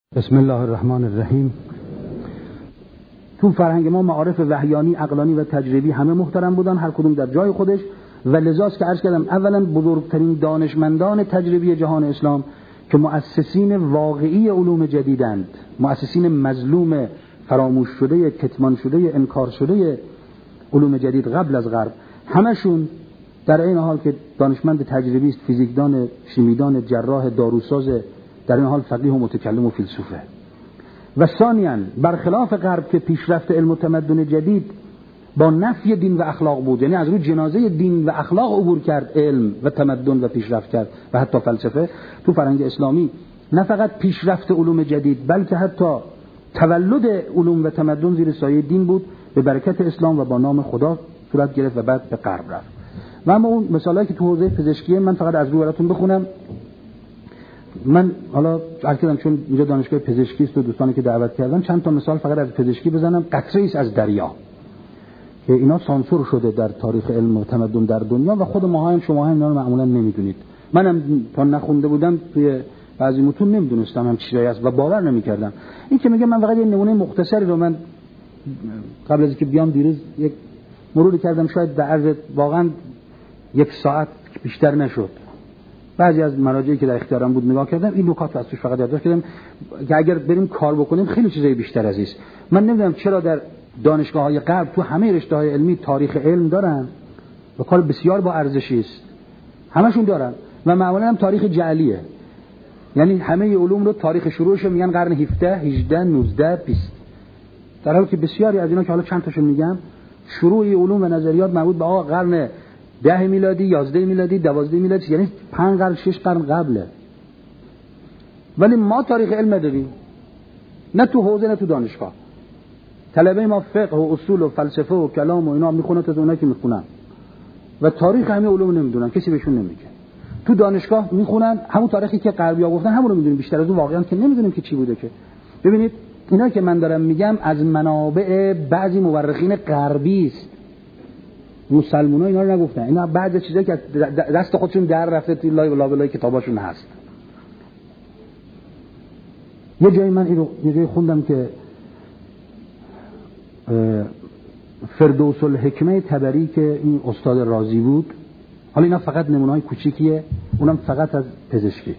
بسم الله الرحمن الرحیم. تو فرهنگ ما معارف وحیانی، عقلانی و تجربی همه محترم بودن، هر کدوم در جای خودش، و لذاست که عرض کردم اولا بزرگترین دانشمندان تجربی جهان اسلام که مؤسسین واقعی علوم جدیدند، مؤسسین مظلوم فراموش شده، کتمان شده، انکار شده علوم جدید قبل از غرب، همشون در این حال که دانشمند تجربی است، فیزیکدان، شیمیدان، جراح، داروساز، در این حال فقیه و متکلم و فیلسوفه. و ثانیاً برخلاف غرب که پیشرفت علم و تمدن جدید با نفی دین و اخلاق بود، یعنی از روی جنازه دین و اخلاق عبور کرد علم و تمدن و پیشرفت کرد و حتی فلسفه، تو فرهنگ اسلامی نه فقط پیشرفت علوم جدید بلکه حتی تولد علوم و تمدن زیر سایه دین بود، به برکت اسلام و با نام خدا صورت گرفت و بعد به غرب رفت. و اما اون مثالایی که تو حوزه پزشکی من فقط از رو براتون بخونم. من حالا عرض چون اینجا دانشگاه پزشکی است و دوستانی که دعوت کردن چند تا مثال فقط از پزشکی بزنم. قطره ایست از دریا که اینا سانسور شده در تاریخ علم و تمدن در دنیا و خود ما هم شما هم اینا رو معمولا نمیدونید. منم تا نخونده بودم توی بعضی متون نمیدونستم هم چیزایی است و باور نمیکردم. این که میگه من فقط یه نمونه مختصری رو من قبل از اینکه بیام دیروز یک مروری کردم، شاید در عرض واقعا یک ساعت بیشتر نشد. بعضی از مراجعی که در اختیارم بود نگاه کردم، این نکات از توش فقط یادداشت کردم که اگر بریم کار بکنیم خیلی چیزای بیشتر از است. من نمیدونم چرا در دانشگاه‌های غرب تو همه رشته‌های علمی تاریخ علم دارن و کار بسیار با ارزشی است، همشون دارن، و معمولا هم تاریخ جعلیه، یعنی همه علوم رو تاریخ شروعش میگن قرن 17 18 19 20، در حالی که بسیاری از اینا که حالا چند تاشون میگم شروع علوم و نظریات مربوط به قرن 10 میلادی، 11 میلادی، 12 میلادی، یعنی 5 قرن 6 قرن قبله. ولی ما تاریخ علم نداریم، نه تو حوزه نه تو دانشگاه. طلبه ما فقه و اصول و فلسفه و کلام و اینا میخونن تا اونایی که میخونن و تاریخ همه علوم نمیدونن، کسی بهشون نمیگه. تو دانشگاه میخونن همون تاریخی که غربی‌ها گفتن همون رو میدونیم، بیشتر از اون واقعا که نمیدونیم که چی بوده. که ببینید اینا که من دارم میگم از منابع بعضی مورخین غربی است، مسلمان‌ها اینا رو نگفتن، اینا بعضی چیزایی که دست خودشون در رفته توی لابلای کتاباشون هست. یه جایی من اینو یه جایی خوندم که فردوس الحکمه طبری که این استاد رازی بود، حالا اینا فقط نمونه‌های کوچیکیه، اونم فقط از پزشکی.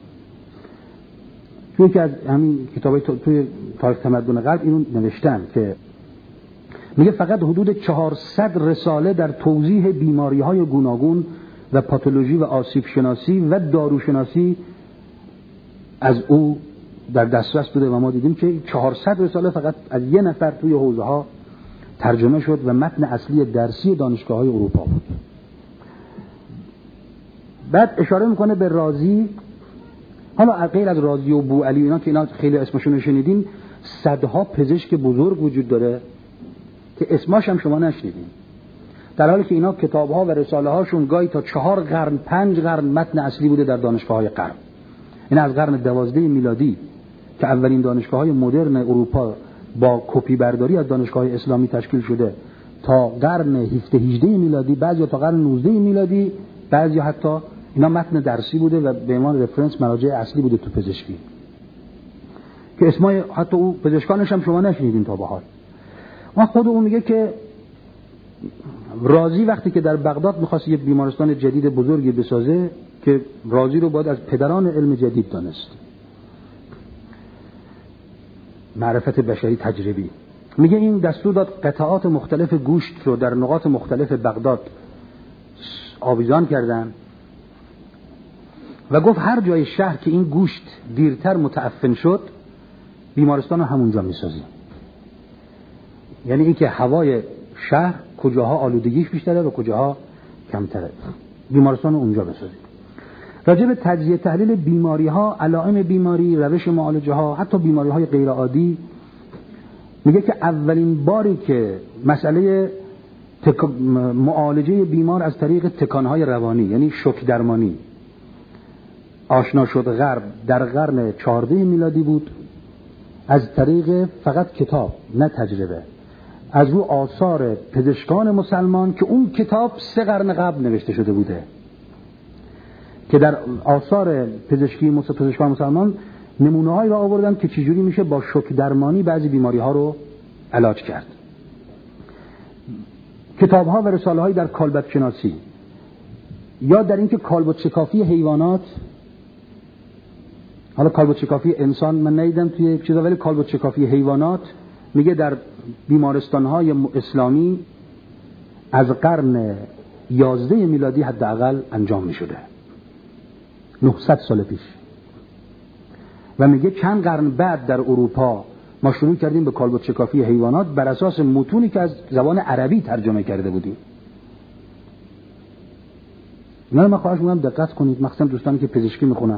توی که از همین کتابای توی تاریخ تمدن غرب اینو نوشتن که میگه فقط حدود 400 رساله در توضیح بیماری‌های گوناگون و پاتولوژی و آسیب شناسی و داروشناسی از او در دسترس بوده و ما دیدیم که 400 رساله فقط از یه نفر توی حوزه‌ها ترجمه شد و متن اصلی درسی دانشگاه‌های اروپا بود. بعد اشاره میکنه به رازی. حالا غیر از رازی و بوعلی اینا که اینا خیلی اسمشون رو شنیدین، صدها پزشک بزرگ وجود داره که اسماش هم شما نشنیدین، در حالی که اینا کتاب‌ها و رساله هاشون گاهی تا 4 قرن 5 قرن متن اصلی بوده در دانشگاه‌های غرب. این از قرن 12 میلادی که اولین دانشگاه‌های مدرن اروپا با کپی برداری از دانشگاه‌های اسلامی تشکیل شده تا قرن 17 18 میلادی، بعضی تا قرن 19 میلادی، بعضی حتی اینا متن درسی بوده و به عنوان رفرنس مراجع اصلی بوده تو پزشکی، که اسمای حتی او پزشکانش هم شما نشنیدین تا به حال. و خود اون میگه که رازی وقتی که در بغداد می‌خواست یک بیمارستان جدید بزرگی بسازه، که رازی رو باید از پدران علم جدید دانست، معرفت بشری تجربی، میگه این دستور داد قطعات مختلف گوشت رو در نقاط مختلف بغداد آویزان کردن و گفت هر جای شهر که این گوشت دیرتر متعفن شد بیمارستان رو همونجا میسازیم. یعنی این که هوای شهر کجاها آلودگیش بیشتره و کجاها کمتره، بیمارستان رو اونجا بسازیم. راجع به تجزیه تحلیل بیماری ها، علائم بیماری، روش معالجه ها، حتی بیماری های غیر عادی، میگه که اولین باری که مسئله معالجه بیمار از طریق تکانهای روانی یعنی شوک درمانی آشنا شد غرب در قرن 14 میلادی بود، از طریق فقط کتاب نه تجربه، از رو آثار پزشکان مسلمان که اون کتاب 3 قرن قبل نوشته شده بوده، که در آثار پزشکان مسلمان نمونه‌هایی را آوردن که چجوری میشه با شوک درمانی بعضی بیماری‌ها رو علاج کرد. کتاب‌ها و رساله‌هایی در کالبد شناسی یا در اینکه کالبد شکافی حیوانات، حالا کالبد شکافی انسان من ندیدم توی چیزا، ولی کالبد شکافی حیوانات میگه در بیمارستان‌های اسلامی از قرن 11 میلادی حداقل انجام می‌شده، 900 سال پیش. و میگه چند قرن بعد در اروپا ما شروع کردیم به کالبد شکافی حیوانات بر اساس متونی که از زبان عربی ترجمه کرده بودیم. نه من خواهش می‌کنم دقت کنید، مخصوصا دوستانی که پزشکی میخونن.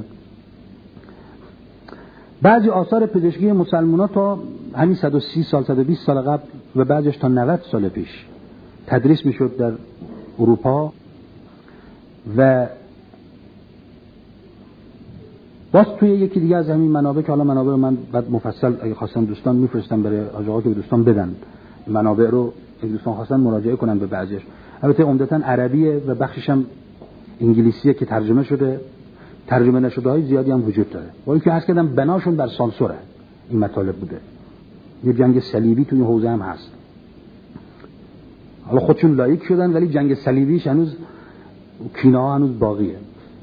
بعضی آثار پزشکی مسلمان‌ها تا همین 130 سال 120 سال قبل و بعضیش تا 90 سال پیش تدریس میشد در اروپا. و باز توی یکی دیگه از همین منابع که حالا منابع رو من بعد مفصل اگه خواستن دوستان میفرستم برای آقا که به دوستان بدن، منابع رو اگه دوستان خواستن مراجعه کنن به بعضیش. البته عمدتاً عربیه و بخشش هم انگلیسیه که ترجمه شده، ترجمه نشده های زیادی هم وجود داره. ولی که عرض کردم بناشون بر سانسوره این مطالب بوده. یه جنگ صلیبی توی حوزه هم هست. حالا خودشون لایک شدن ولی جنگ صلیبیش هنوز کینه‌ها هنوز باقیه.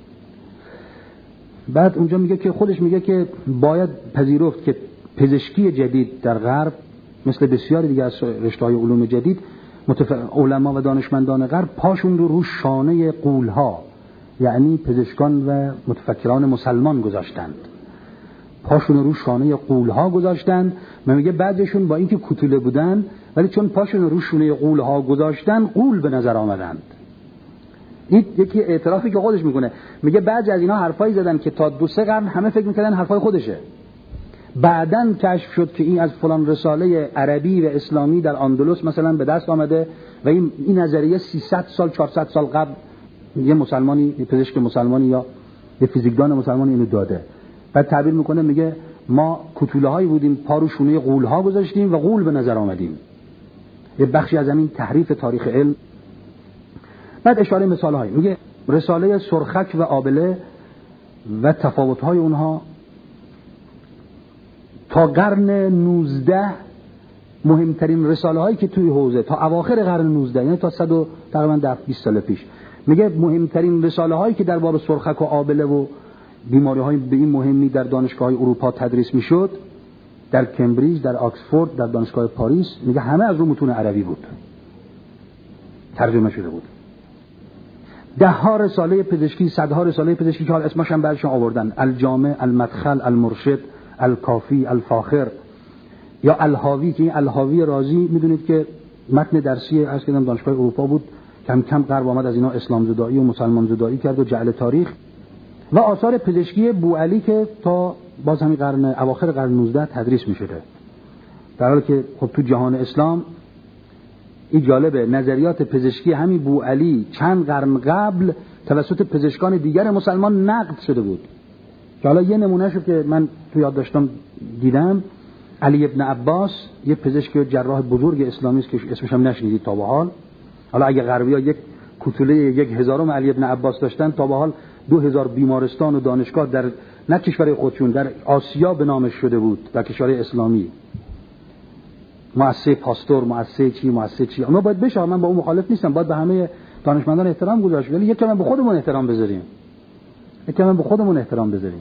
بعد اونجا میگه که خودش میگه که باید پذیرفت که پزشکی جدید در غرب مثل بسیاری دیگه از رشته‌های علوم جدید علما و دانشمندان غرب پاشون رو شانه غول‌ها، یعنی پزشکان و متفکران مسلمان گذاشتند. پاشون رو شانه غول‌ها گذاشتند. میگه بعضیشون با اینکه کوتوله بودن ولی چون پاشون رو شانه غول‌ها گذاشتن غول به نظر آمدند. این یکی اعترافی که خودش میکنه. میگه بعضی از اینا حرفایی زدن که تا 2-3 قرن همه فکر میکردن حرفای خودشه. بعدن کشف شد که این از فلان رساله عربی و اسلامی در اندلس مثلا به دست آمده و این نظریه 300 سال 400 سال قبل یه مسلمانی، یه پزشک مسلمانی یا یه فیزیکدان مسلمانی اینو داده. بعد تعبیر میکنه میگه ما کوتوله‌هایی بودیم پا رو شونه غول‌ها گذاشتیم و غول به نظر آمدیم. یه بخشی از همین تحریف تاریخ علم. بعد اشاره مثال‌هایی میگه رساله سرخک و آبله و تفاوت‌های اونها تا قرن 19 مهمترین رساله‌هایی که توی حوزه تا اواخر قرن 19 یعنی تا 100 تقریبا 20 سال پیش میگه مهمترین رساله‌هایی که درباره سرخک و آبله و بیماری‌های به این مهمی در دانشگاه‌های اروپا تدریس میشد، در کمبریج، در آکسفورد، در دانشگاه پاریس، میگه همه از رو متون عربی بود، ترجمه شده بود. 10 رساله پزشکی، 100 رساله پزشکی که حال اسمش هم بعضیشون آوردن، الجامع، المدخل، المرشد، الکافی، الفاخر یا الحاوی، که این الحاوی رازی میدونید که متن درسی از کدام دانشگاه اروپا بود، کم کم غرب آمد از اینا اسلام زدایی و مسلمان زدایی کرد و جعل تاریخ. و آثار پزشکی بوعلی که تا باز همین قرن اواخر قرن 19 تدریس میشده، در حالی که خب تو جهان اسلام این جالبه نظریات پزشکی همین بوعلی چند قرن قبل توسط پزشکان دیگر مسلمان نقد شده بود. که حالا یه نمونهشو که من تو یاد داشتم دیدم، علی ابن عباس یه پزشک و جراح بزرگ اسلامی است که اسمش هم نشنیدید تا به حال. حالا اگه غربی‌ها یک کوتوله 1000 علی ابن عباس داشتن، تا به حال 2000 بیمارستان و دانشگاه در نه کشور خودشون در آسیا به نامش شده بود، در کشور اسلامی. مؤسسه پاستور، مؤسسه چی اما باید بشه. من با اون مخالف نیستم، باید به همه دانشمندان احترام گذاشت، ولی یک کلمه به خودمون احترام بذاریم.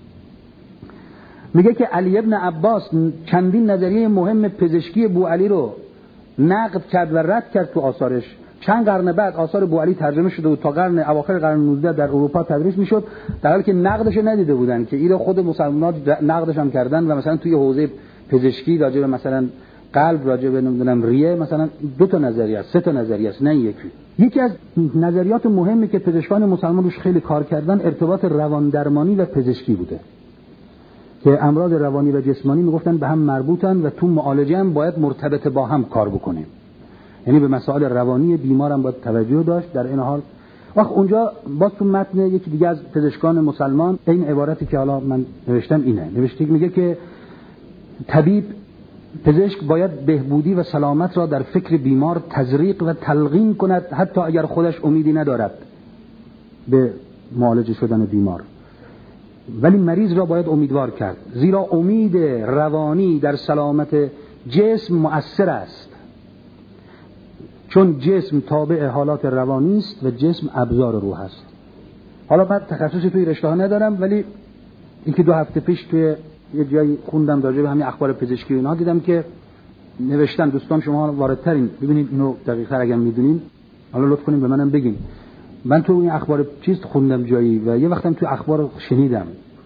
میگه که علی ابن عباس چندین نظریه مهم پزشکی بوعلی رو نقد کرد و رد کرد تو آثارش. چند قرن بعد آثار بوعلی ترجمه شده بود، تا قرن اواخر قرن 19 در اروپا تدریس میشد، در حالی که نقدش ندیده بودن که اینو خود مسلمان‌ها نقدش هم کردن. و مثلا توی حوزه پزشکی راجع به مثلا قلب، راجع به نمیدونم ریه، مثلا 2 نظریه است، 3 نظریه است، نه یکی از نظریات مهمی که پزشکان مسلمان روش خیلی کار کردن ارتباط روان درمانی و پزشکی بوده، که امراض روانی و جسمانی میگفتن به هم مربوطن و تو معالجه هم باید مرتبط با هم کار بکنیم، یعنی به مسائل روانی بیمار هم باید توجه داشت. در این حال اونجا باز تو متن یکی دیگه از پزشکان مسلمان این عبارتی که حالا من نوشتم نوشته، میگه که پزشک باید بهبودی و سلامت را در فکر بیمار تزریق و تلقین کند، حتی اگر خودش امیدی ندارد به معالجه شدن بیمار. ولی مریض را باید امیدوار کرد، زیرا امید روانی در سلامت جسم مؤثر است، چون جسم تابع حالات روانی است و جسم ابزار روح است. حالا من تخصصی توی رشته ها ندارم، ولی یکی 2 هفته پیش توی یه جایی خوندم راجع به همین اخبار پزشکی اینا، دیدم که نوشتن دوستان شما واردترین، ببینید اینو دقیق‌تر اگه میدونین حالا لطف کنین به منم بگین. من تو این اخبار چیز خوندم جایی و یه وقتم تو اخبار شنیدم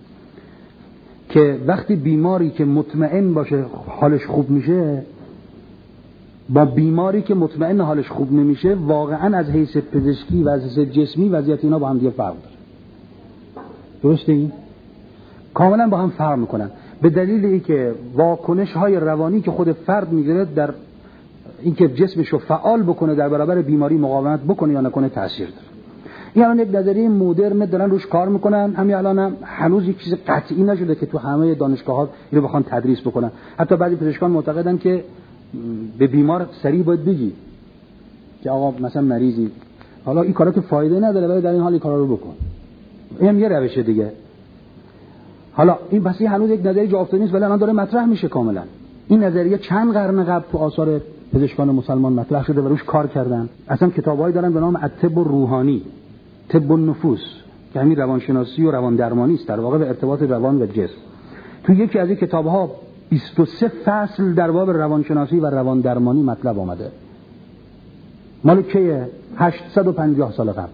که وقتی بیماری که مطمئن باشه حالش خوب میشه با بیماری که مطمئن حالش خوب نمیشه، واقعا از حیث پزشکی و از حیث جسمی وضعیت اینا با هم دیگه فرق داره. درسته؟ این کاملا با هم فرق میکنن، به دلیل اینکه واکنش های روانی که خود فرد میگیره در اینکه جسمش رو فعال بکنه در برابر بیماری مقاومت بکنه یا نکنه تاثیر داره. این الان یک نظریه مدرن دارن روش کار میکنن، همین الان هم هنوز یک چیز قطعی نشده که تو همه دانشگاه‌ها اینو بخوان تدریس بکنن. حتی بعضی پزشکان معتقدن که به بیمار سریع باید بگی که آقا مثلا مریضی، حالا این کارا که فایده نداره ولی در این حال این کارا رو بکن. این هم یه روشه دیگه. حالا این بس هنوز یک نظریه جا افتاده نیست ولی الان داره مطرح میشه کاملا. این نظریه چند قرن قبل تو آثار پزشکان مسلمان مطرح شده و روش کار کردن. اصلا کتابایی دارن به نام الطب الروحانی، طب النفوس، که همین روانشناسی و روان درمانی است، در واقع به ارتباط روان و جسم. تو یکی از این کتاب‌ها 23 فصل در باب روانشناسی و روان درمانی مطلب آمده. مال کیه؟ 850 سال قبل.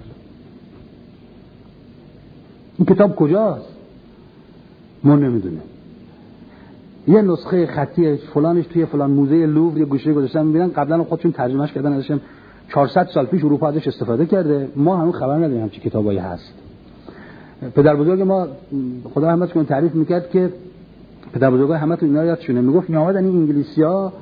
این کتاب کجاست؟ ما نمیدونیم. یه نسخه خطی فلانش توی فلان موزه لوور یه گوشه گذاشتن، می‌بینن قبلا خودشون ترجمهش کردن، ازشم 400 سال پیش اروپا ازش استفاده کرده. ما هنوز خبر نداریم همچین کتابایی هست. پدر بزرگ ما خدا رحمتش کنه تعریف میکرد که پدر بزرگای همتون اینا یادشونه، میگفت میآمدن این انگلیسی‌ها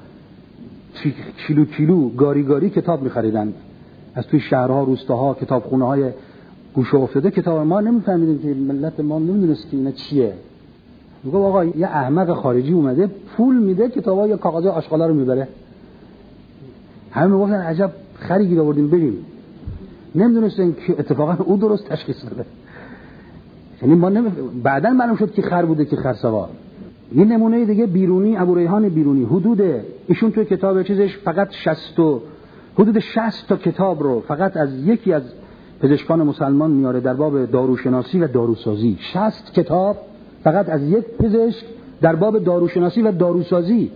کیلو گاری کتاب می‌خریدن از توی شهرها، روستاها، کتابخونه‌های گوشه افتاده کتاب. ما نمی‌فهمیدیم که ملت ما نمی‌دونست که اینا چیه. میگه آقا یه احمق خارجی اومده پول میده کتابا یا کاغذ آشغالا رو میبره. همه میگفتن عجب خری گیر آوردیم بریم. نمیدونستن که اتفاقا او درست تشخیص داده. یعنی ما بعداً معلوم شد که خر بوده که خرسوار. یه نمونه دیگه بیرونی، ابو ریحان بیرونی، حدود ایشون توی کتاب چیزش فقط حدود 60 تا کتاب رو فقط از یکی از پزشکان مسلمان میاره در باب داروشناسی و داروسازی. 60 کتاب فقط از یک پزشک در باب داروشناسی و داروسازی.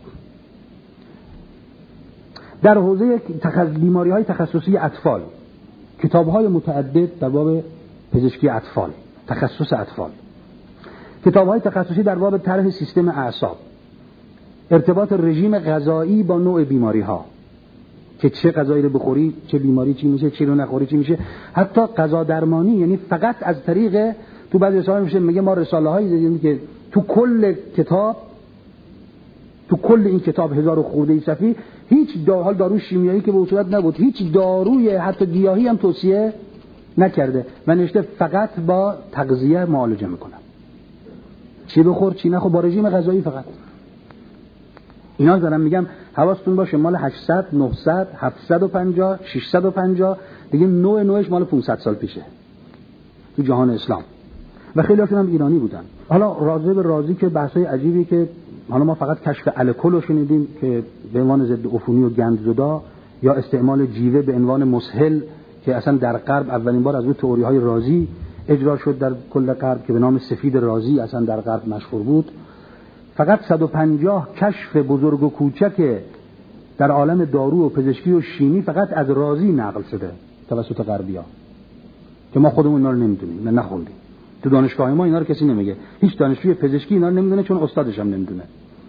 در حوزه بیماری‌های تخصصی اطفال کتاب‌های متعدد در باب پزشکی اطفال، تخصص اطفال. کتاب‌های تخصصی در باب طرح سیستم اعصاب، ارتباط رژیم غذایی با نوع بیماری‌ها، که چه غذایی رو بخوری چه بیماری چی میشه، چی رو نخوری چی میشه. حتی غذا درمانی، یعنی فقط از طریق تو بعضی رساله میشه میگه ما رساله‌هایی دیدیم که تو کل این کتاب 1000 خورده صفحه هیچ دارو شیمیایی که به صورت نبود، هیچ داروی حتی گیاهی هم توصیه نکرده و نوشته فقط با تغذیه معالجه میکنم. چی بخور چی نخور با رژیم غذایی فقط. اینا دارم میگم حواستون باشه مال 800 900 750 650 دیگه نوعش مال 500 سال پیشه تو جهان اسلام و خیلی هاشون هم ایرانی بودن. حالا رازی که بحثای عجیبی که حالا ما فقط کشف الکل رو شنیدیم که به عنوان ضد عفونی و گندزدا، یا استعمال جیوه به عنوان مسهل که اصلا در غرب اولین بار از اون تئوری‌های رازی اجرا شد در کل غرب که به نام سفید رازی اصلا در غرب مشهور بود. فقط 150 کشف بزرگ و کوچک در عالم دارو و پزشکی و شیمی فقط از رازی نقل شده توسط غربی‌ها که ما خودمون اینا رو نمیدونیم، نخوندیم. تو دانشگاه ما اینا رو کسی نمیگه، هیچ دانشجوی پزشکی اینا رو نمیدونه چون استادش هم نمیدونه.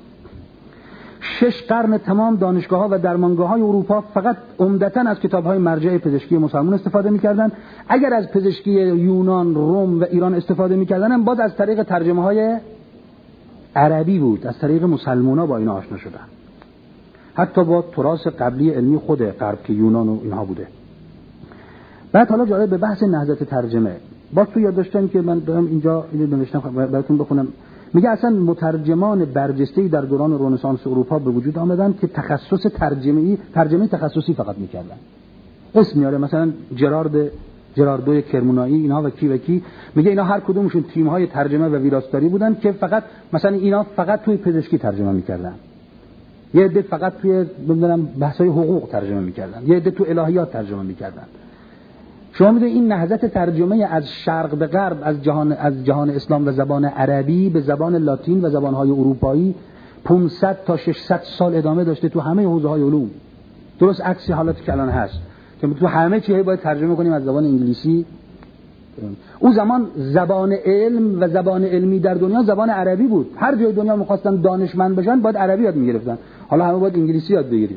6 قرن تمام دانشگاه‌ها و درمانگاه‌های اروپا فقط عمدتاً از کتاب‌های مرجع پزشکی مسلمان استفاده می‌کردن. اگر از پزشکی یونان، روم و ایران استفاده می‌کردن باز از طریق ترجمه‌های عربی بود، از طریق مسلمان‌ها با اینا آشنا شدن. حتی با تراث قبلی علمی خود غرب که یونان و اینها بوده. بعد حالا جالب به بحث نهضت ترجمه. با تو یاد داشتن که من دارم اینجا اینو نوشتم براتون بخونم. میگه اصلا مترجمان برجسته‌ای در دوران رنسانس اروپا به وجود آمدن که تخصص ترجمه تخصصی فقط می‌کردن. اسم میاره مثلا جرارد جراردو کرمونایی، اینها و کی میگه اینا هر کدومشون تیم‌های ترجمه و ویراستاری بودن که فقط مثلا اینا فقط توی پزشکی ترجمه می‌کردن، یه عده فقط توی نمیدونم بحث‌های حقوق ترجمه می‌کردن، یه عده تو الهیات ترجمه می‌کردن. شما می‌دونید این نهضت ترجمه از شرق به غرب، از جهان اسلام و زبان عربی به زبان لاتین و زبان‌های اروپایی 500 تا 600 سال ادامه داشته تو همه حوزه‌های علوم. درست عکس حالتی که الان هست که تو همه چیزی باید ترجمه کنیم از زبان انگلیسی. اون زمان زبان علم و زبان علمی در دنیا زبان عربی بود. هر جای دنیا می‌خواستن دانشمند بشن باید عربی یاد می‌گرفتن. حالا همه باید انگلیسی یاد بگیریم.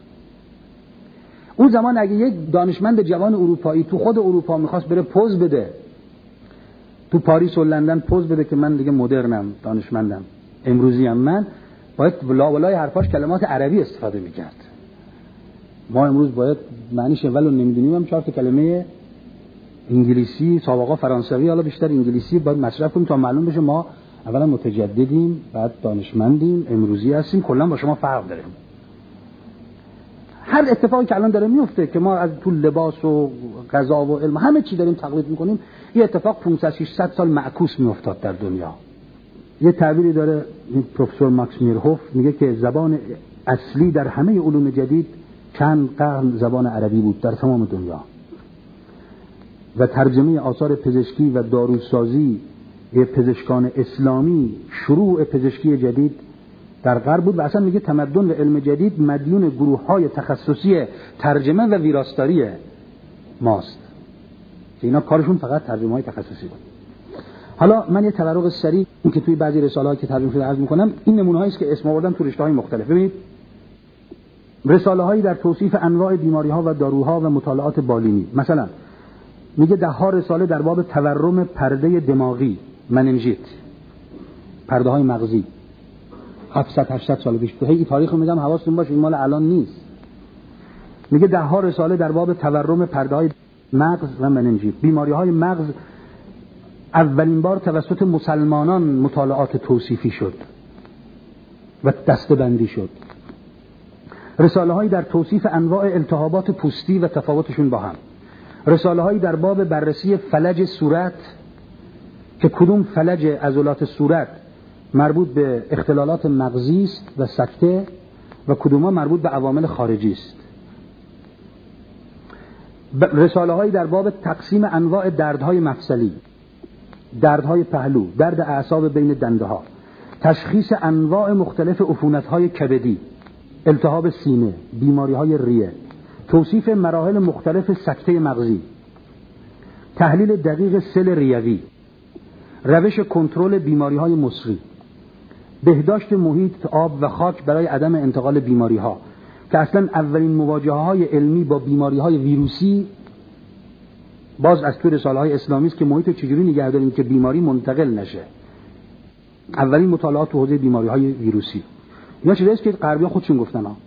اون زمان اگه یک دانشمند جوان اروپایی تو خود اروپا می‌خواست بره پوز بده، تو پاریس و لندن پوز بده که من دیگه مدرنم، دانشمندم، امروزیم، من باید ولای حرفاش کلمات عربی استفاده می‌کرد. ما امروز باید معنیش اولو نمیدونیم، هم 4 تا کلمه انگلیسی، سابقا فرانسوی، حالا بیشتر انگلیسی باید مصرف کنیم تا معلوم بشه ما اولا متجددیم، بعد دانشمندیم، امروزی هستیم، کلا با شما فرق داریم. هر اتفاقی که الان داره میفته که ما از تو لباس و غذا و علم همه چی داریم تقلید میکنیم، این اتفاق 500 600 سال معکوس میافتاد در دنیا. یه تعبیری داره این پروفسور ماکس میرهوف، میگه که زبان اصلی در همه علوم جدید چند قرن زبان عربی بود در تمام دنیا و ترجمه آثار پزشکی و داروسازی پزشکان اسلامی شروع پزشکی جدید در غرب بود و اصلا میگه تمدن و علم جدید مدیون گروه‌های تخصصی ترجمه و ویراستاری ماست که اینا کارشون فقط ترجمه‌های تخصصی بود. حالا من یه تورق سریع این که توی بعضی رساله‌ها که ترجمه شده عرض می‌کنم، این نمونه‌هایی است که اسم آوردم تو رشته‌های مختلف. ببینید رساله‌هایی در توصیف انواع بیماری‌ها و داروها و مطالعات بالینی، مثلا میگه 10 رساله در باب تورم پرده دماغی، مننژیت، پرده‌های مغزی، 700 سال پیش. این تاریخو میگم حواستون باشه، این مال الان نیست. میگه 10 رساله در باب تورم پرده‌های مغز و مننژیت. بیماری‌های مغز اولین بار توسط مسلمانان مطالعات توصیفی شد و دسته‌بندی شد. رساله‌هایی در توصیف انواع التهابات پوستی و تفاوتشون با هم. رساله‌هایی در باب بررسی فلج صورت که کدوم فلج عضلات صورت مربوط به اختلالات مغزی است و سکته و کدومها مربوط به عوامل خارجی است. رساله‌هایی در باب تقسیم انواع دردهای مفصلی، دردهای پهلو، درد اعصاب بین دنده‌ها، تشخیص انواع مختلف عفونت‌های کبدی، التهاب سینه، بیماری‌های ریه، توصیف مراحل مختلف سکته مغزی، تحلیل دقیق سل ریوی، روش کنترل بیماری‌های مصری، بهداشت محیط آب و خاک برای عدم انتقال بیماری‌ها که اصلا اولین مواجهه‌های علمی با بیماری‌های ویروسی باز از تو رساله‌های اسلامی است که محیط چجوری نگه داریم که بیماری منتقل نشه. اولین مطالعات تو حوزه بیماری‌های ویروسی اینا چیزایی است که غربی‌ها خودشون گفتن ها.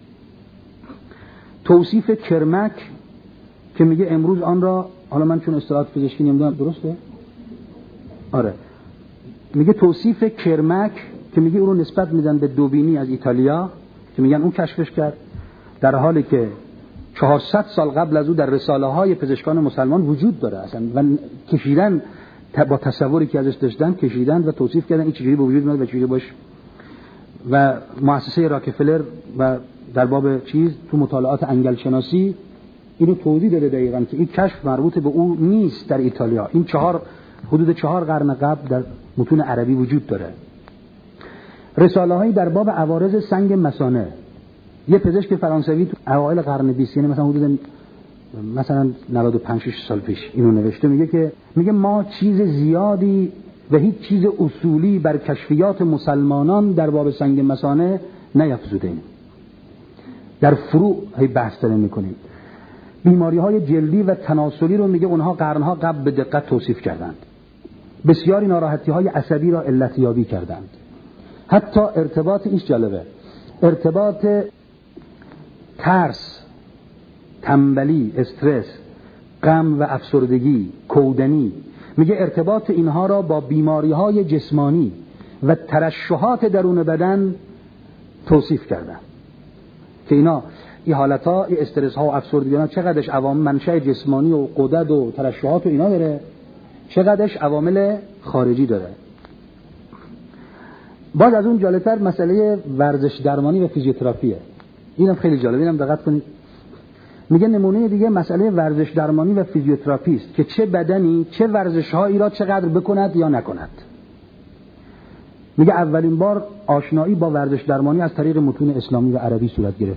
توصیف کرمک که میگه امروز آن را، حالا من چون اصطلاحات پزشکی نمیدونم درسته؟ آره. میگه توصیف کرمک که میگه اون رو نسبت میدن به دوبینی از ایتالیا که میگن اون کشفش کرد، در حالی که 400 سال قبل از او در رساله‌های پزشکان مسلمان وجود داره اصلا و کشیدن با تصوری که ازش داشتن کشیدن و توصیف کردن این چجوری به وجود میاد و چجوری باش. و مؤسسه راکفلر و در باب چیز تو مطالعات انگل شناسی اینو توضیح داده دقیقاً که این کشف مربوط به او نیست در ایتالیا، این حدود 4 قرن قبل در متون عربی وجود داره. رساله‌هایی در باب عوارض سنگ مثانه، یه پزشک فرانسوی تو اوایل قرن 20 یعنی مثلا حدود 95 سال پیش اینو نوشته، میگه ما چیز زیادی و هیچ چیز اصولی بر کشفیات مسلمانان در باب سنگ مثانه نیفزودیم، در فروع هی بحث داریم میکنیم. بیماری‌های جلدی و تناسلی رو میگه اونها قرنها قبل به دقت توصیف کردند. بسیاری ناراحتی‌های عصبی را علتیابی کردند. حتی ارتباط ایش جالبه، ارتباط ترس، تنبلی، استرس، غم و افسردگی، کودنی، میگه ارتباط اینها را با بیماری‌های جسمانی و ترشحات درون بدن توصیف کردن که اینا این حالت‌ها، این استرس‌ها و افسردگی‌ها چقدرش عوامل منشأ جسمانی و غدد و ترشحات و اینا داره، چقدرش عوامل خارجی داره. باز از اون جالب‌تر مسئله ورزش درمانی و فیزیوتراپیه. اینم خیلی جالبه، اینم دقت کنید. میگه نمونه دیگه مسئله ورزش درمانی و فیزیوتراپی است که چه بدنی چه ورزش‌هایی را چقدر بکند یا نکند. میگه اولین بار آشنایی با ورزش درمانی از طریق متون اسلامی و عربی صورت گرفت.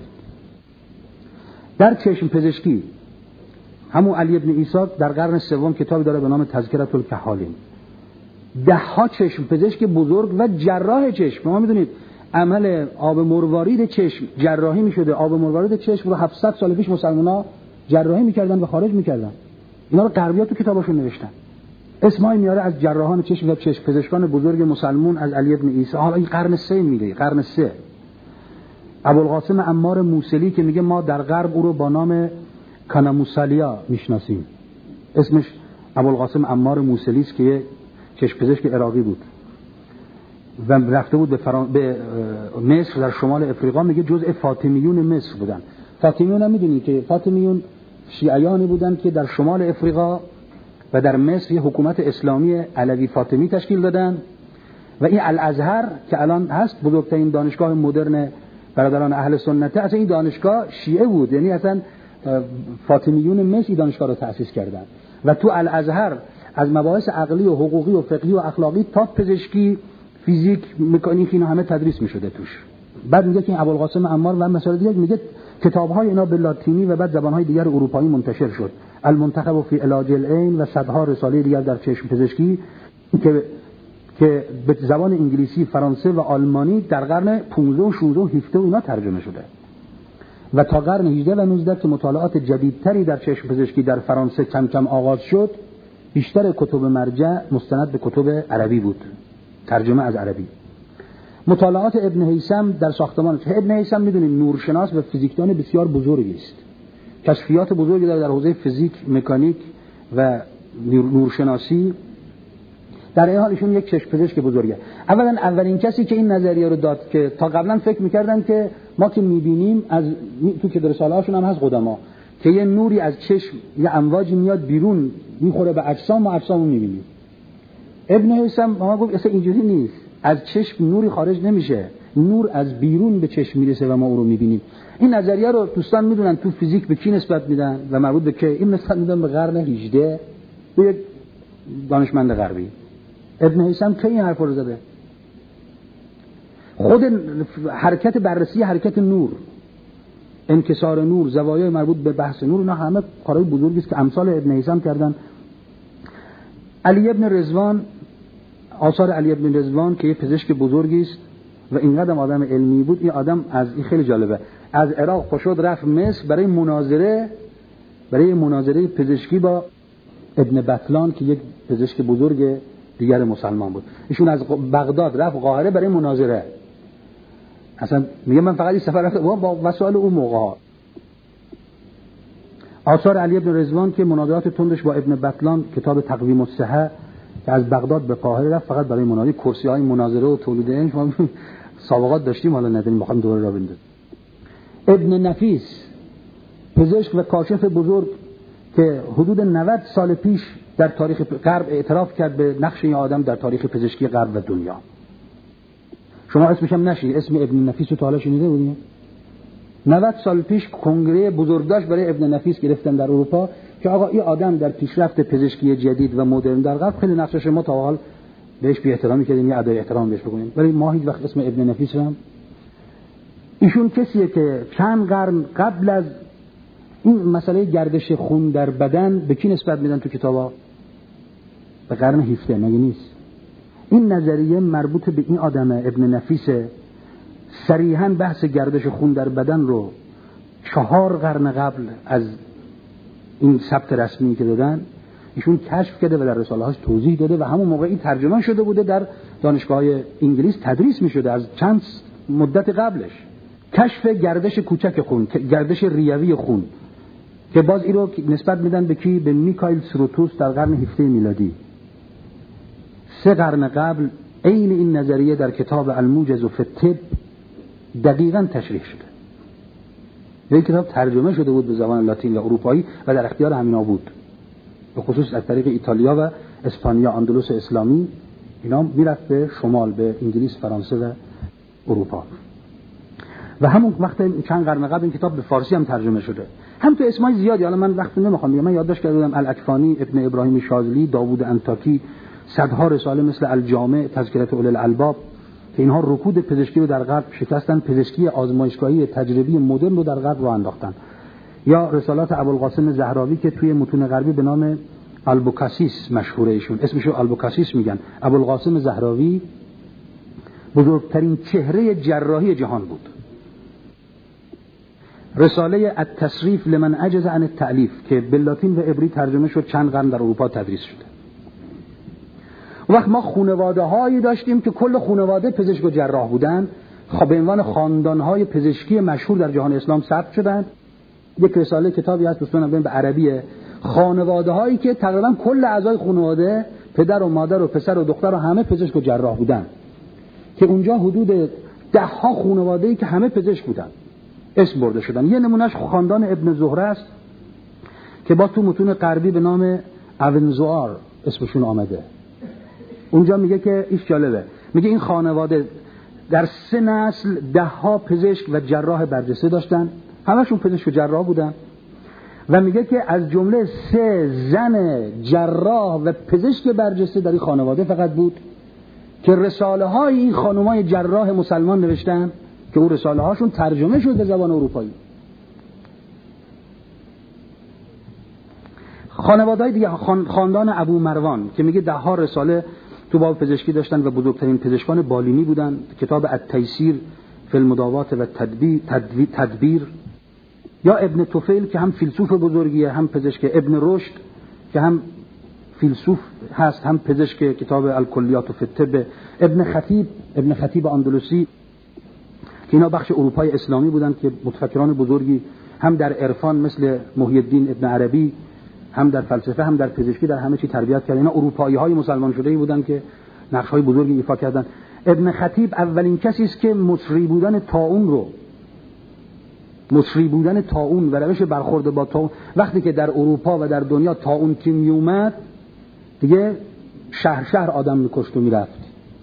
در چشم پزشکی همون علی ابن عیسی در قرن سوم کتابی داره به نام تذکرة الکحالین. ده‌ها چشم پزشک بزرگ و جراح چشم، ما میدونید عمل آب مروارید چشم جراحی میشده. آب مروارید چشم رو 700 سال پیش مسلمان‌ها جراحی میکردن و خارج میکردن. اینا رو غربی‌ها تو کتاباشون نوشتن. اسمای میاره از جراحان چشم و چشم پزشکان بزرگ مسلمان از علی ابن عیسی. حالا این قرن 3 میگه، قرن 3. ابوالقاسم عمار موصلی که میگه ما در غرب او رو با نام کاناموسالیا میشناسیم. اسمش ابوالقاسم عمار موصلی است که چشم پزشک عراقی بود و رفته بود به مصر در شمال افریقا. میگه جزء فاطمیون مصر بودن. فاطمیون هم میدونید که فاطمیون شیعیانی بودن که در شمال افریقا و در مصر یه حکومت اسلامی علوی فاطمی تشکیل دادن و این الازهر که الان هست بزرگترین دانشگاه مدرن برادران اهل سنت، اصلا این دانشگاه شیعه بود. یعنی اصلا فاطمیون مصر این دانشگاه رو تأسیس کردن و تو الازهر از مباحث عقلی و حقوقی و فقهی و اخلاقی تا پزشکی، فیزیک، مکانیک اینا همه تدریس می‌شده توش. بعد میگه که این ابوالقاسم عمار و مسائل دیگه میگه کتاب‌های اینا به لاتینی و بعد زبان‌های دیگر اروپایی منتشر شد. المنتخب فی علاج العین و صدها رساله دیگر در چشم پزشکی که به زبان انگلیسی، فرانسه و آلمانی در قرن 15 و 16 و 17 اینا ترجمه شده. و تا قرن 18 و 19 که مطالعات جدیدتری در چشم پزشکی در فرانسه کم کم آغاز شد، بیشتر کتب مرجع مستند به کتب عربی بود، ترجمه از عربی. مطالعات ابن هیثم در ساختمان، ابن هیثم میدونید نورشناس و فیزیکدان بسیار بزرگی است. کشفیات بزرگی در حوزه فیزیک، مکانیک و نورشناسی. در این حال ایشون یک چشم پزشک بزرگه. اولین کسی که این نظریه رو داد که تا قبلا فکر می‌کردن که ما که می‌بینیم از تو که در رساله‌هاشون هم هست قدما که یه نوری از چشم یه امواجی میاد بیرون میخوره به اجسام و اجسامو می‌بینیم. ابن هیثم ما گفت اصلا اینجوری نیست. از چشم نوری خارج نمیشه. نور از بیرون به چشم میرسه و ما اون رو می‌بینیم. این نظریه رو دوستان میدونن تو فیزیک به کی نسبت میدن و مربوط به که این نسبت میدن به قرن 18 به یک دانشمند غربی. ابن هیثم که این حرف رو زده. خود حرکت بررسی حرکت نور، انکسار نور، زوایای مربوط به بحث نور، اینا همه کارهای بزرگی است که امثال ابن هیثم کردن. علی ابن رضوان، آثار علی ابن رضوان که یه پزشک بزرگی است و اینقدر آدم علمی بود. این آدم از این خیلی جالبه، از عراق پاشد رفت مصر برای مناظره پزشکی با ابن بطلان که یک پزشک بزرگ دیگر مسلمان بود. ایشون از بغداد رفت قاهره برای مناظره. اصلا میگه من فقط این سفر رفتم با وسایل اون موقع ها. آثار علی ابن رضوان که مناظرات تندش با ابن بطلان، کتاب تقویم الصحه که از بغداد به قاهره رفت فقط برای مناظره، کرسی‌های مناظره و تولید علم شما سابقات داشتیم حالا نداریم، می‌خوام دوباره را بندازیم. ابن نفیس پزشک و کاشف بزرگ که حدود 90 سال پیش در تاریخ غرب اعتراف کرد به نقش این آدم در تاریخ پزشکی غرب و دنیا. شما اسمش هم نشید، اسم ابن نفیس رو تا حالا شنیده بودید؟ 90 سال پیش کنگره بزرگداشت برای ابن نفیس گرفتن در اروپا که آقا این آدم در پیشرفت پزشکی جدید و مدرن در غرب خیلی نقشش ما تا حال بهش بی احترامی کردیم، یه ادای احترام بهش بکنیم، ولی ما هیچ وقت اسم ابن نفیس رو ایشون کسیه که چند قرن قبل از این مسئله گردش خون در بدن به کی نسبت میدن تو کتابا؟ به قرن 17 مگه نیست؟ این نظریه مربوط به این آدم ابن نفیس صریحاً بحث گردش خون در بدن رو 4 قرن قبل از این ثبت رسمی که دادن ایشون کشف کرده و در رساله‌هاش توضیح داده و همون موقع این ترجمه شده بوده در دانشگاه‌های انگلیس تدریس می‌شده از چند مدت قبلش. کشف گردش کوچک خون، گردش ریوی خون که باز این رو نسبت میدن به کی؟ به میکائیل سروتوس در قرن 17 میلادی. 3 قرن قبل عین این نظریه در کتاب الموجز فی الطب دقیقاً تشریح شده. این کتاب ترجمه شده بود به زبان لاتین یا اروپایی و در اختیار همینا بود، به خصوص از طریق ایتالیا و اسپانیا، اندلس اسلامی، اینا میرفت به شمال، به انگلیس، فرانسه و اروپا. و همون وقت چند قرن قبل این کتاب به فارسی هم ترجمه شده. هم تو اسمای زیادی، حالا من وقت نمیخوام بگم، من یادداشت کرده بودم الاکفانی، ابن ابراهیم شاذلی، داوود انطاکی، صدها رساله مثل الجامع، تذکرة اولی الالباب که اینها رکود پزشکی رو در غرب شکستن، پزشکی آزمایشگاهی تجربی مدرن رو در غرب راه انداختن. یا رسالات ابوالقاسم زهراوی که توی متون غربی به نام البوکاسیس مشهوره، ایشون اسمشو البوکاسیس میگن. ابوالقاسم زهراوی بزرگترین چهره جراحی جهان بود. رساله التصریف لمن عجز عن التألیف که به لاتین و عبری ترجمه شد، چند قرن در اروپا تدریس شده. وقت ما خانواده هایی داشتیم که کل خانواده پزشک و جراح بودن، به عنوان خاندان های پزشکی مشهور در جهان اسلام ثبت شدند. یک رساله کتابی هست دوستان به عربیه، خانواده هایی که تقریبا کل اعضای خانواده، پدر و مادر و پسر و دختر و همه پزشک و جراح بودن، که اونجا حدود 10 ها خانواده‌ای که همه پزشک بودن اسم برده شدن. یه نمونهش خاندان ابن زهره است که با تو متون غربی به نام اونزوار اسمشون آمده. اونجا میگه که ایش جالبه، میگه این خانواده در 3 نسل 10 ها پزشک و جراح برجسته داشتن، همشون پزشک و جراح بودن. و میگه که از جمله 3 زن جراح و پزشک برجسته در این خانواده فقط بود که رساله های این خانمای جراح مسلمان نوشتن که اون رساله هاشون ترجمه شد به زبان اروپایی. خانواده‌های دیگه، خاندان ابو مروان که میگه 10 ها رساله تو باب پزشکی داشتن و بزرگترین پزشکان بالینی بودن. کتاب التیسیر فی المداوات و تدبیر. یا ابن طفیل که هم فیلسوف بزرگیه هم پزشک، ابن رشد که هم فیلسوف هست هم پزشک، کتاب الکلیات فی الطب، ابن خطیب اندلسی که اینا بخش اروپای اسلامی بودن که متفکران بزرگی هم در عرفان مثل محی الدین ابن عربی، هم در فلسفه هم در پزشکی در همه چی تربیت کردن. اینا اروپایی های مسلمان شده‌ای بودن که نقش های بزرگی ایفا کردن. ابن خطیب اولین کسی است که مصری بودن طاعون و روش برخورد با طاعون، وقتی که در اروپا و در دنیا طاعون که می اومد دیگه شهر آدم می‌کشت و میرفت.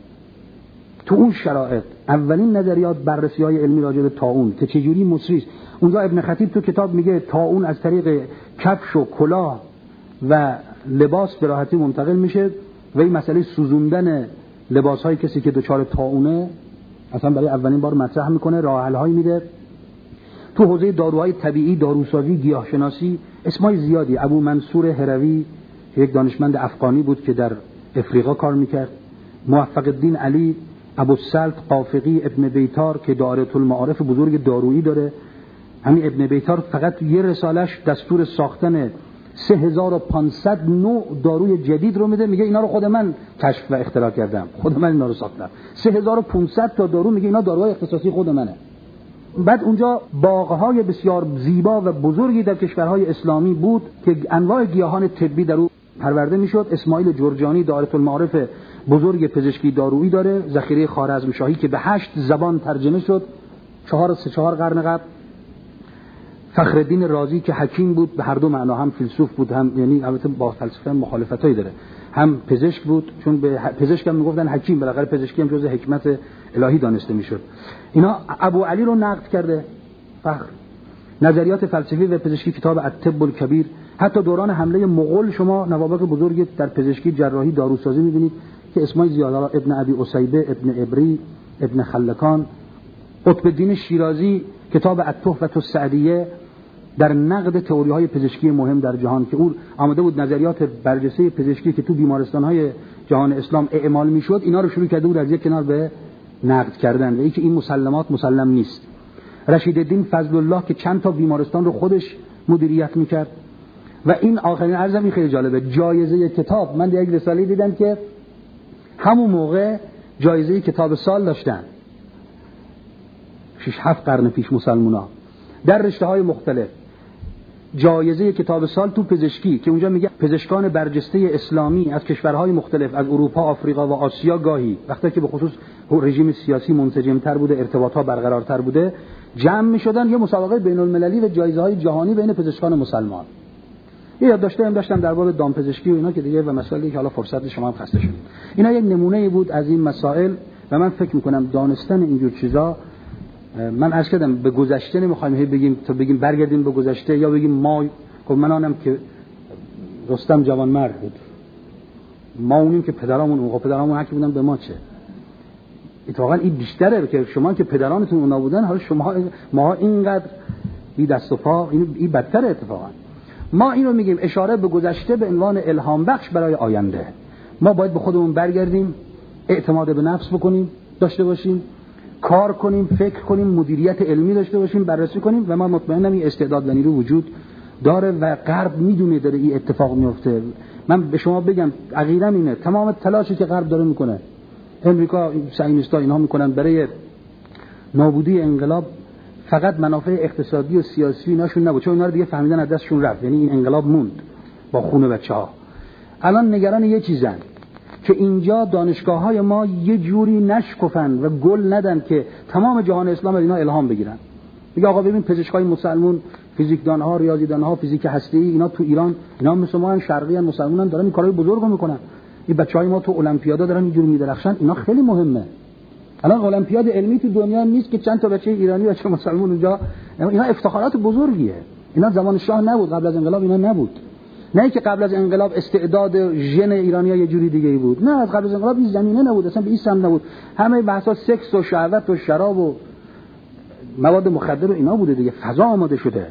تو اون شرایط اولین نظریات بررسی‌های علمی راجع به طاعون که چجوری مصری است، اونجا ابن خطیب تو کتاب میگه طاعون از طریق کفش و کلاه و لباس به راحتی منتقل میشه و این مسئله سوزوندن لباس‌های کسی که دچار طاعونه اصلا برای اولین بار مطرح میکنه، راه حل‌هایی میده. تو حوزه داروهای طبیعی، داروسازی، گیاهشناسی اسمای زیادی. ابو منصور هروی یک دانشمند افغانی بود که در افریقا کار میکرد. موفق الدین علی، ابو السلط قافقی، ابن بیتار که دائره المعارف بزرگ دارویی داره. همین ابن بیتار فقط یه رسالش دستور ساختن 3500 نوع داروی جدید رو میده، میگه اینا رو خود من کشف و اختراع کردم، خود من اینا رو ساختم. 3500 تا دارو، میگه اینا داروهای اختصاصی خود منه. بعد اونجا باغ‌های بسیار زیبا و بزرگی در کشورهای اسلامی بود که انواع گیاهان طبی در اون پرورده میشد. اسماعیل جرجانی دائره المعارف بزرگ پزشکی دارویی داره. ذخیره خوارزمشاهی که به 8 زبان ترجمه شد 4 قرن قبل. فخرالدین رازی که حکیم بود، به هر دو معنا، هم فیلسوف بود هم، یعنی البته با فلسفه مخالفتایی داره، هم پزشک بود، چون به پزشک هم میگفتن حکیم، بالاخره پزشکی هم جزء حکمت الهی دانسته میشد. اینا ابو علی رو نقد کرده. فخر نظریات فلسفی و پزشکی، کتاب الطب الکبیر. حتی دوران حمله مغول شما نوابغ بزرگی در پزشکی، جراحی، داروسازی میبینید که اسمای زیاده، ابن ابی اسیبه، ابن ابری، ابن خلکان. قطب الدین شیرازی کتاب التحفة السعدیه در نقد تئوری‌های پزشکی مهم در جهان که اون آمده بود نظریات برجسته پزشکی که تو بیمارستان‌های جهان اسلام اعمال میشد، اینا رو شروع کرده بود از یک کنار به نقد کردن و اینکه این مسلمات مسلم نیست. رشید الدین فضل الله که چند تا بیمارستان رو خودش مدیریت میکرد. و این آخرین عرضم خیلی جالبه، جایزه کتاب، من در یک رساله دیدم که همون موقع جایزه کتاب سال داشتن 6-7 قرن پیش مسلمونا در رشته‌های مختلف. جایزه کتاب سال تو پزشکی که اونجا میگه پزشکان برجسته اسلامی از کشورهای مختلف، از اروپا، آفریقا و آسیا، گاهی وقتی که به خصوص رژیم سیاسی منسجم‌تر بوده، ارتباطات برقرارتر بوده، جمع می‌شدن یه مسابقه بین‌المللی و جایزه‌های جهانی بین پزشکان مسلمان. یه یادداشتم داشتم در باب دامپزشکی و اینا که دیگه و مسائلی که حالا فرصت شما هم خسته شدید. اینا یک نمونه بود از این مسائل و من فکر می‌کنم دانستن اینجور چیزا، من عرض کردم به گذشته نمی‌خوایم بگیم تا بگیم برگردیم به گذشته یا بگیم ما، خب من آنم که رستم جوانمرد بود، ما اونیم که پدرامون حکی بودن به ما چه. اتفاقا این بیشتره که شما که پدرانتون اونا بودن، حالا ما اینقدر بی دست و پا، این بدتره. اتفاقا ما اینو میگیم اشاره به گذشته به عنوان الهام بخش برای آینده. ما باید به خودمون برگردیم، اعتماد به نفس بکنیم، داشته باشیم، کار کنیم، فکر کنیم، مدیریت علمی داشته باشیم، بررسی کنیم و ما مطمئنم این استعداد و نیرو وجود داره و غرب میدونه داره این اتفاق میفته. من به شما بگم عقیدم اینه، تمام تلاشی که غرب داره میکنه، امریکا، صهیونیست‌ها اینها میکنن برای نابودی انقلاب، فقط منافع اقتصادی و سیاسی ایناشون نبود، چون اینا رو دیگه فهمیدن از دستشون رفت، یعنی این انقلاب موند با خون بچه‌ها. الان نگران یه چیزن که اینجا دانشگاه‌های ما یه جوری نشکفن و گل ندن که تمام جهان اسلام از اینا الهام بگیرن. میگه آقا ببین پزشکای مسلمون، فیزیکدان‌ها، ریاضیدان‌ها، فیزیک هسته‌ای، اینا تو ایران، اینا مثل ما شرقیان، مسلمانان، دارن این کارهای بزرگو میکنن. این بچهای ما تو المپیادا دارن اینجوری میدرخشن، اینا خیلی مهمه. الان المپیاد علمی تو دنیا نیست که چند تا بچه ایرانی و چه مسلمان اونجا، اینا افتخارات بزرگیه. اینا زمان شاه نبود، قبل از انقلاب اینا نبود. نه اینکه قبل از انقلاب استعداد ژن ایرانی‌ها یه جوری دیگه ای بود، نه، قبل از انقلاب این زمینه نبود، اصلا به این سمت نبود. همه بحثا سکس و شهوت و شراب و مواد مخدر و اینا بوده دیگه، فضا آماده شده.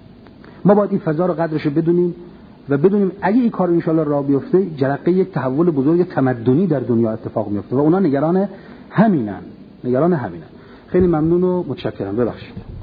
ما باید این فضا رو قدرش بدونیم و بدونیم اگه این کار ان شاءالله راه بیفته، جرقه یک تحول بزرگ تمدنی در دنیا اتفاق میفته و اونا نگران همینن. خیلی ممنون و متشکرم. ببخشید.